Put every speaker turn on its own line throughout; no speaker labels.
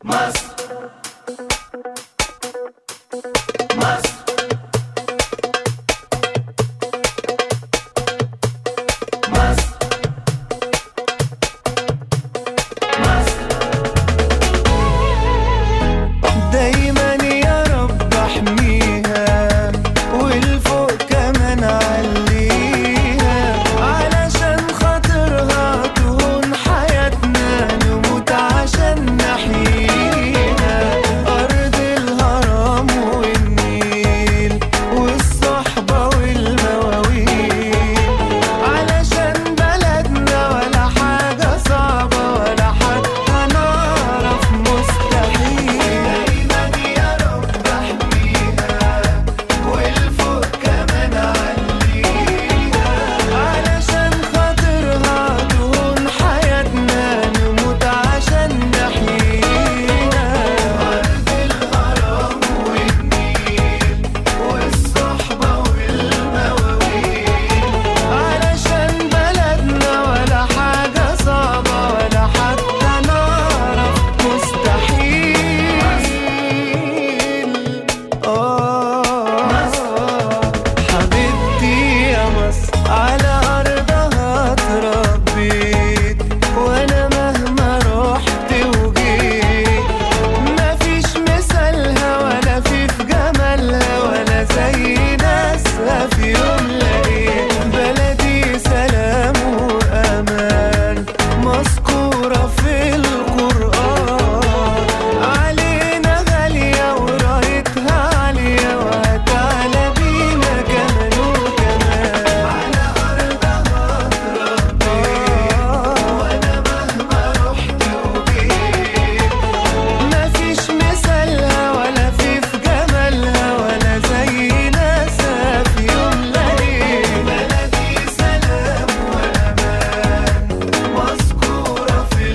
مصر مصر مصر مصر
دايما يا رب احميها والفوق كمان عليها، علشان خاطرها تهون حياتنا نموت عشان نحييها. أرض الهرم والنيل والصحبة والمواويل، علشان بلدنا ولا حاجة صعبة ولا حتى نعرف مستحيل. دايما يا رب احميها والفوق كمان عليها، علشان خاطرها تهون حياتنا نموت عشان نحييها. أرض الهرم والنيل والصحبة والمواويل، علشان بلدنا ولا حاجة صعبة ولا حتى نعرف مستحيل. حبيبتي يا مصر على أرضها اتربيت، وأنا مهما رحت وجيت مفيش مثالها ولا في جمالها ولا زي ناسها في يوم لقيت. بلدي سلام وأمان مذكورة في القرآن، علينا غالية ورايتها عالية وهتعلى بينا كمان وكمان. على أرضها اتربيت وأنا مهما رحت وجيت مفيش مثالها ولا في جمالها ولا زي ناسها في يوم لقيت. بلدي سلام وأمان مذكورة في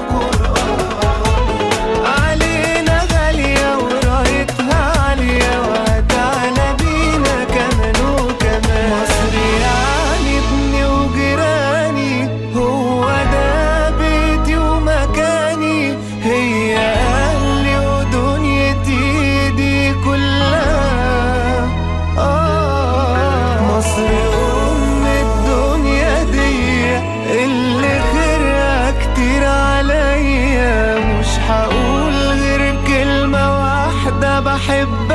القرآن، علينا غالية ورايتها عالية وهتعلى بينا كمان وكمان. مصر يعني ابني وجيراني، هو ده بيتي ومكاني، هي أهلي ودنيتي دي كلها. مصر أم الدنيا دي اللي خيرها كتير عليا، مش هقول غير كلمة واحدة بحبها.